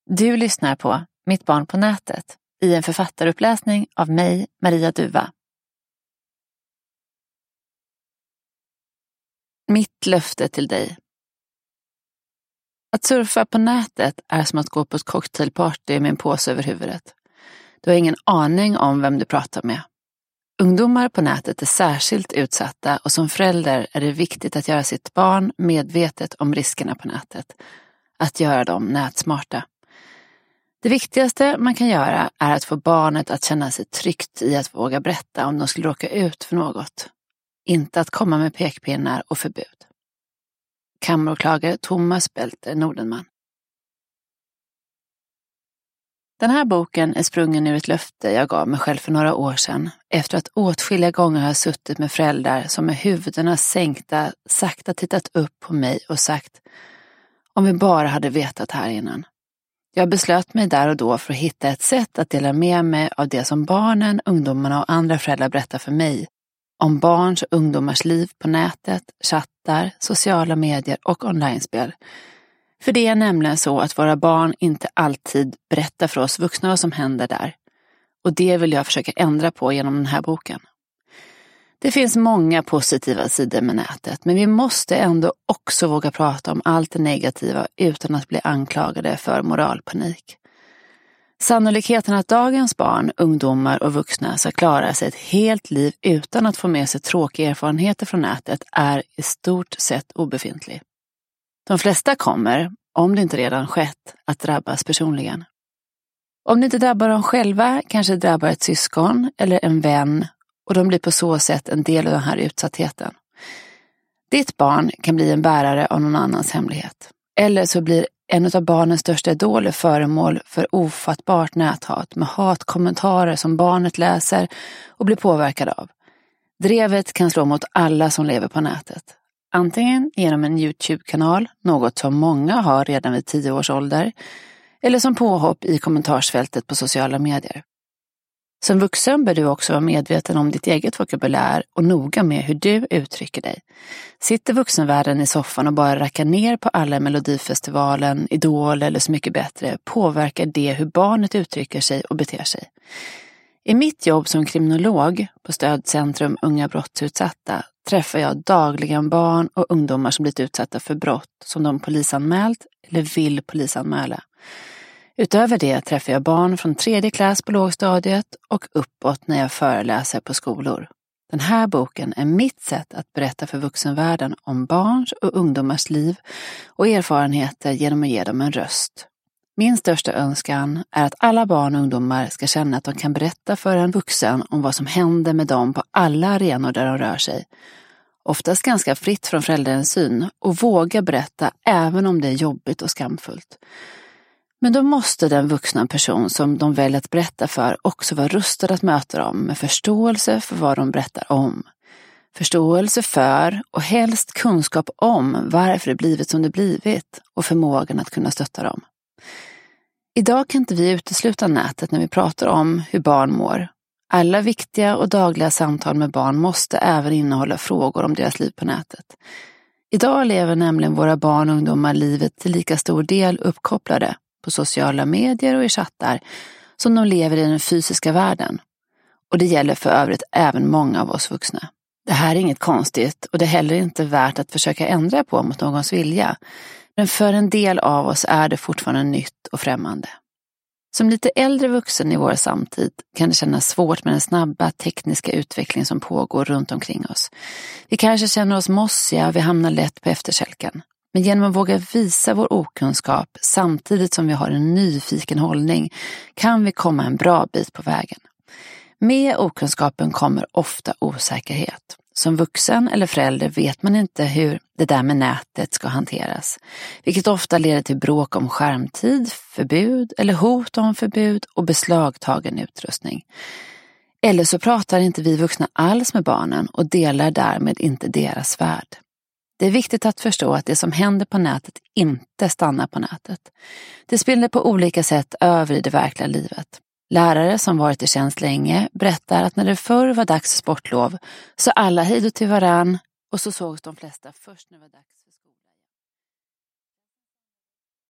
Du lyssnar på Mitt barn på nätet i en författaruppläsning av mig, Maria Duva. Mitt löfte till dig. Att surfa på nätet är som att gå på ett cocktailparty med en påse över huvudet. Du har ingen aning om vem du pratar med. Ungdomar på nätet är särskilt utsatta och som förälder är det viktigt att göra sitt barn medvetet om riskerna på nätet. Att göra dem nätsmarta. Det viktigaste man kan göra är att få barnet att känna sig tryggt i att våga berätta om de skulle råka ut för något. Inte att komma med pekpinnar och förbud. Kammaråklagare Thomas Belter Nordenman. Den här boken är sprungen ur ett löfte jag gav mig själv för några år sedan efter att åtskilliga gånger ha suttit med föräldrar som med huvudena sänkta sakta tittat upp på mig och sagt: om vi bara hade vetat här innan. Jag beslöt mig där och då för att hitta ett sätt att dela med mig av det som barnen, ungdomarna och andra föräldrar berättar för mig om barns och ungdomars liv på nätet, chattar, sociala medier och onlinespel. För det är nämligen så att våra barn inte alltid berättar för oss vuxna vad som händer där. Och det vill jag försöka ändra på genom den här boken. Det finns många positiva sidor med nätet, men vi måste ändå också våga prata om allt det negativa utan att bli anklagade för moralpanik. Sannolikheten att dagens barn, ungdomar och vuxna ska klara sig ett helt liv utan att få med sig tråkiga erfarenheter från nätet är i stort sett obefintlig. De flesta kommer, om det inte redan skett, att drabbas personligen. Om det inte drabbar dem själva kanske det drabbar ett syskon eller en vän och de blir på så sätt en del av den här utsattheten. Ditt barn kan bli en bärare av någon annans hemlighet. Eller så blir en av barnens största idoler föremål för ofattbart näthat med hatkommentarer som barnet läser och blir påverkad av. Drevet kan slå mot alla som lever på nätet. Antingen genom en YouTube-kanal, något som många har redan vid 10 års ålder, eller som påhopp i kommentarsfältet på sociala medier. Som vuxen bör du också vara medveten om ditt eget vokabulär och noga med hur du uttrycker dig. Sitter vuxenvärlden i soffan och bara rackar ner på alla Melodifestivalen, Idol eller Så mycket bättre påverkar det hur barnet uttrycker sig och beter sig. I mitt jobb som kriminolog på Stödcentrum Unga brottsutsatta träffar jag dagligen barn och ungdomar som blivit utsatta för brott som de polisanmält eller vill polisanmäla. Utöver det träffar jag barn från 3:e klass på lågstadiet och uppåt när jag föreläser på skolor. Den här boken är mitt sätt att berätta för vuxenvärlden om barns och ungdomars liv och erfarenheter genom att ge dem en röst. Min största önskan är att alla barn och ungdomar ska känna att de kan berätta för en vuxen om vad som händer med dem på alla arenor där de rör sig. Oftast ganska fritt från föräldrarnas syn och våga berätta även om det är jobbigt och skamfullt. Men då måste den vuxna person som de väljer att berätta för också vara rustad att möta dem med förståelse för vad de berättar om. Förståelse för och helst kunskap om varför det blivit som det blivit och förmågan att kunna stötta dem. Idag kan inte vi utesluta nätet när vi pratar om hur barn mår. Alla viktiga och dagliga samtal med barn måste även innehålla frågor om deras liv på nätet. Idag lever nämligen våra barn och ungdomar livet till lika stor del uppkopplade på sociala medier och i chattar som de lever i den fysiska världen. Och det gäller för övrigt även många av oss vuxna. Det här är inget konstigt och det är heller inte värt att försöka ändra på mot någons vilja. Men för en del av oss är det fortfarande nytt och främmande. Som lite äldre vuxen i vår samtid kan det kännas svårt med den snabba tekniska utveckling som pågår runt omkring oss. Vi kanske känner oss mossiga och vi hamnar lätt på efterkälken. Men genom att våga visa vår okunskap samtidigt som vi har en nyfiken hållning kan vi komma en bra bit på vägen. Med okunskapen kommer ofta osäkerhet. Som vuxen eller förälder vet man inte hur det där med nätet ska hanteras, vilket ofta leder till bråk om skärmtid, förbud eller hot om förbud och beslagtagen utrustning. Eller så pratar inte vi vuxna alls med barnen och delar därmed inte deras värld. Det är viktigt att förstå att det som händer på nätet inte stannar på nätet. Det spiller på olika sätt över i det verkliga livet. Lärare som varit i tjänst länge berättar att när det förr var dags för sportlov så alla hejdå till varann och så sågs de flesta först när det var dags.